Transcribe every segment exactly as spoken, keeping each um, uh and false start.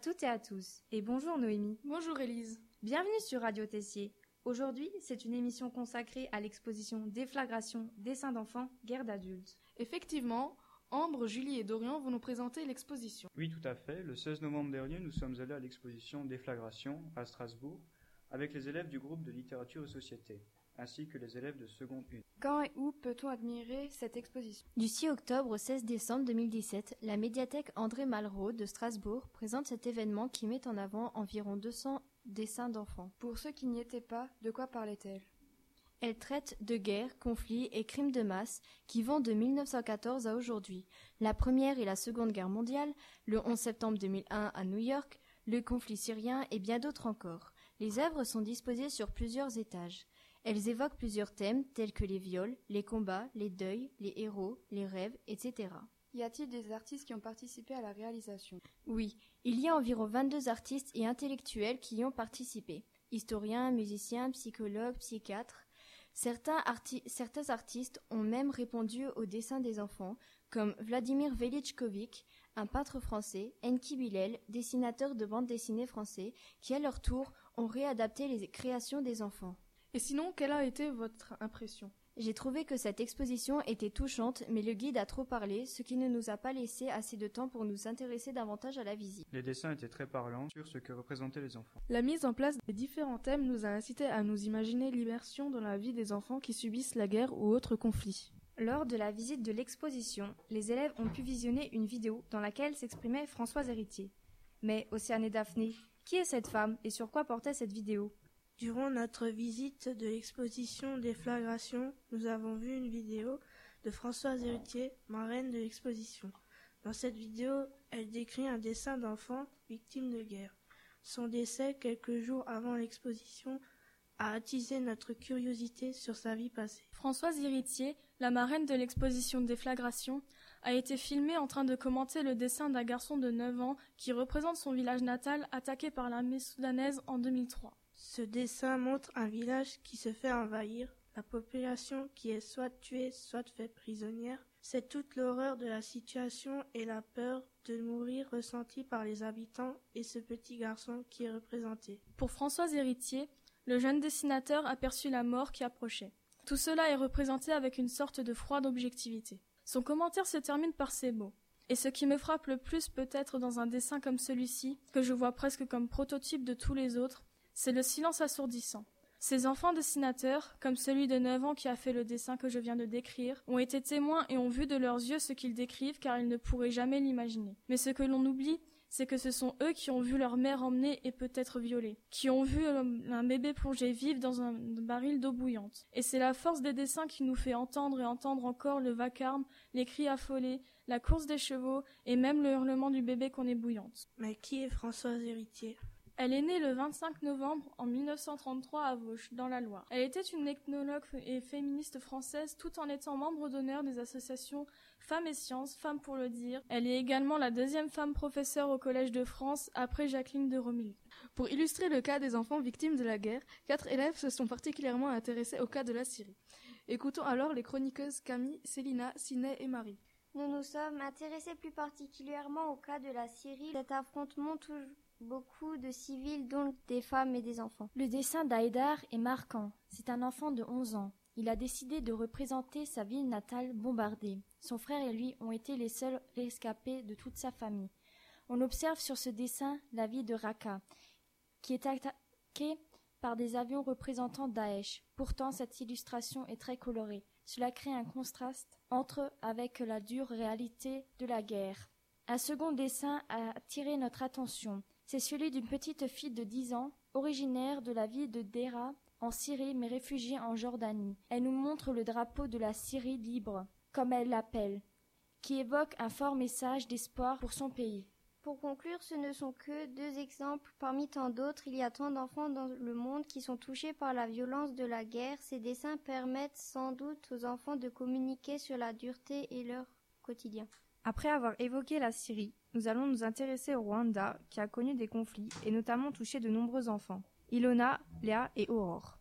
toutes et à tous, et bonjour Noémie. Bonjour Élise. Bienvenue sur Radio Tessier. Aujourd'hui, c'est une émission consacrée à l'exposition Déflagration, dessins d'enfants, guerre d'adultes. Effectivement, Ambre, Julie et Dorian vont nous présenter l'exposition. Oui, tout à fait. Le seize novembre dernier, nous sommes allés à l'exposition Déflagration à Strasbourg avec les élèves du groupe de littérature et société, ainsi que les élèves de seconde un. Quand et où peut-on admirer cette exposition ? Du six octobre au seize décembre deux mille dix-sept, la médiathèque André Malraux de Strasbourg présente cet événement qui met en avant environ deux cents dessins d'enfants. Pour ceux qui n'y étaient pas, de quoi parlait-elle ? Elle traite de guerres, conflits et crimes de masse qui vont de mille neuf cent quatorze à aujourd'hui. La Première et la Seconde Guerre mondiale, le onze septembre deux mille un à New York, le conflit syrien et bien d'autres encore. Les œuvres sont disposées sur plusieurs étages. Elles évoquent plusieurs thèmes tels que les viols, les combats, les deuils, les héros, les rêves, et cetera. Y a-t-il des artistes qui ont participé à la réalisation ? Oui, il y a environ vingt-deux artistes et intellectuels qui y ont participé. Historiens, musiciens, psychologues, psychiatres. Certains, arti- certains artistes ont même répondu aux dessins des enfants, comme Vladimir Velichkovic, un peintre français, Enki Bilal, dessinateur de bande dessinée français, qui à leur tour ont réadapté les créations des enfants. Et sinon, quelle a été votre impression ? J'ai trouvé que cette exposition était touchante, mais le guide a trop parlé, ce qui ne nous a pas laissé assez de temps pour nous intéresser davantage à la visite. Les dessins étaient très parlants sur ce que représentaient les enfants. La mise en place des différents thèmes nous a incité à nous imaginer l'immersion dans la vie des enfants qui subissent la guerre ou autres conflits. Lors de la visite de l'exposition, les élèves ont pu visionner une vidéo dans laquelle s'exprimait Françoise Héritier. Mais Océane et Daphné, qui est cette femme et sur quoi portait cette vidéo ? Durant notre visite de l'exposition Déflagration, nous avons vu une vidéo de Françoise Héritier, marraine de l'exposition. Dans cette vidéo, elle décrit un dessin d'enfant victime de guerre. Son décès, quelques jours avant l'exposition, a attisé notre curiosité sur sa vie passée. Françoise Héritier, la marraine de l'exposition Déflagration, a été filmée en train de commenter le dessin d'un garçon de neuf ans qui représente son village natal attaqué par l'armée soudanaise en deux mille trois. Ce dessin montre un village qui se fait envahir, la population qui est soit tuée, soit faite prisonnière. C'est toute l'horreur de la situation et la peur de mourir ressentie par les habitants et ce petit garçon qui est représenté. Pour Françoise Héritier, le jeune dessinateur aperçut la mort qui approchait. Tout cela est représenté avec une sorte de froide objectivité. Son commentaire se termine par ces mots. Et ce qui me frappe le plus peut-être dans un dessin comme celui-ci, que je vois presque comme prototype de tous les autres, c'est le silence assourdissant. Ces enfants dessinateurs, comme celui de neuf ans qui a fait le dessin que je viens de décrire, ont été témoins et ont vu de leurs yeux ce qu'ils décrivent car ils ne pourraient jamais l'imaginer. Mais ce que l'on oublie, c'est que ce sont eux qui ont vu leur mère emmenée et peut-être violée, qui ont vu un bébé plongé vif dans un baril d'eau bouillante. Et c'est la force des dessins qui nous fait entendre et entendre encore le vacarme, les cris affolés, la course des chevaux et même le hurlement du bébé qu'on est bouillante. Mais qui est Françoise Héritier ? Elle est née le vingt-cinq novembre en mille neuf cent trente-trois à Vauches, dans la Loire. Elle était une ethnologue et féministe française tout en étant membre d'honneur des associations Femmes et Sciences, Femmes pour le dire. Elle est également la deuxième femme professeure au Collège de France après Jacqueline de Romilly. Pour illustrer le cas des enfants victimes de la guerre, quatre élèves se sont particulièrement intéressés au cas de la Syrie. Écoutons alors les chroniqueuses Camille, Célina, Siné et Marie. Nous nous sommes intéressés plus particulièrement au cas de la Syrie. Cet affrontement touche beaucoup de civils, dont des femmes et des enfants. Le dessin d'Haïdar est marquant. C'est un enfant de onze ans. Il a décidé de représenter sa ville natale bombardée. Son frère et lui ont été les seuls rescapés de toute sa famille. On observe sur ce dessin la ville de Raqqa, qui est attaquée par des avions représentant Daesh. Pourtant, cette illustration est très colorée. Cela crée un contraste entre avec la dure réalité de la guerre. Un second dessin a attiré notre attention. C'est celui d'une petite fille de dix ans, originaire de la ville de Deraa, en Syrie, mais réfugiée en Jordanie. Elle nous montre le drapeau de la Syrie libre, comme elle l'appelle, qui évoque un fort message d'espoir pour son pays. Pour conclure, ce ne sont que deux exemples parmi tant d'autres. Il y a tant d'enfants dans le monde qui sont touchés par la violence de la guerre. Ces dessins permettent sans doute aux enfants de communiquer sur la dureté et leur quotidien. Après avoir évoqué la Syrie, nous allons nous intéresser au Rwanda, qui a connu des conflits et notamment touché de nombreux enfants. Ilona, Léa et Aurore.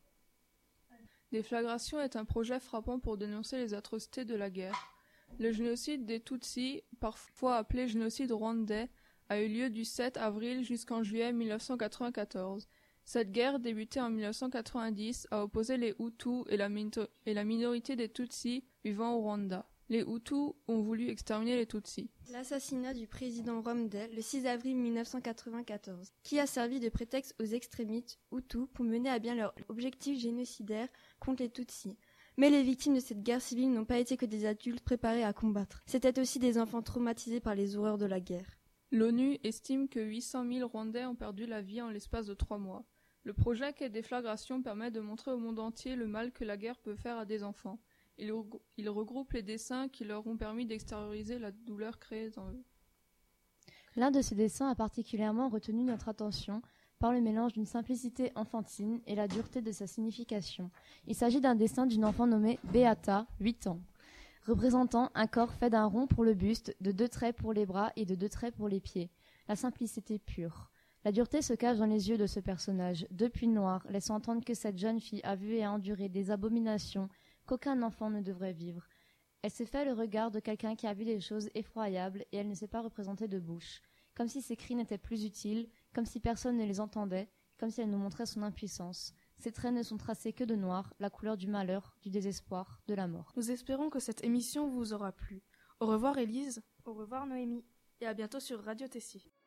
Déflagration est un projet frappant pour dénoncer les atrocités de la guerre. Le génocide des Tutsis, parfois appelé génocide rwandais, a eu lieu du sept avril jusqu'en juillet mille neuf cent quatre-vingt-quatorze. Cette guerre, débutée en mille neuf cent quatre-vingt-dix, a opposé les Hutus et la, et la minorité des Tutsis vivant au Rwanda. Les Hutus ont voulu exterminer les Tutsis. L'assassinat du président Rwandais le six avril mille neuf cent quatre-vingt-quatorze, qui a servi de prétexte aux extrémistes Hutus pour mener à bien leur objectif génocidaire contre les Tutsis. Mais les victimes de cette guerre civile n'ont pas été que des adultes préparés à combattre. C'étaient aussi des enfants traumatisés par les horreurs de la guerre. L'ONU estime que huit cent mille Rwandais ont perdu la vie en l'espace de trois mois. Le projet Quai Déflagration permet de montrer au monde entier le mal que la guerre peut faire à des enfants. Il, reg- il regroupe les dessins qui leur ont permis d'extérioriser la douleur créée en eux. L'un de ces dessins a particulièrement retenu notre attention par le mélange d'une simplicité enfantine et la dureté de sa signification. Il s'agit d'un dessin d'une enfant nommée Beata, huit ans, représentant un corps fait d'un rond pour le buste, de deux traits pour les bras et de deux traits pour les pieds. La simplicité pure. La dureté se cache dans les yeux de ce personnage, deux puits noirs, laissant entendre que cette jeune fille a vu et a enduré des abominations qu'aucun enfant ne devrait vivre. Elle s'est fait le regard de quelqu'un qui a vu des choses effroyables et elle ne s'est pas représentée de bouche, comme si ses cris n'étaient plus utiles, comme si personne ne les entendait, comme si elle nous montrait son impuissance. Ses traits ne sont tracés que de noir, la couleur du malheur, du désespoir, de la mort. Nous espérons que cette émission vous aura plu. Au revoir Élise. Au revoir Noémie. Et à bientôt sur Radio Tessie.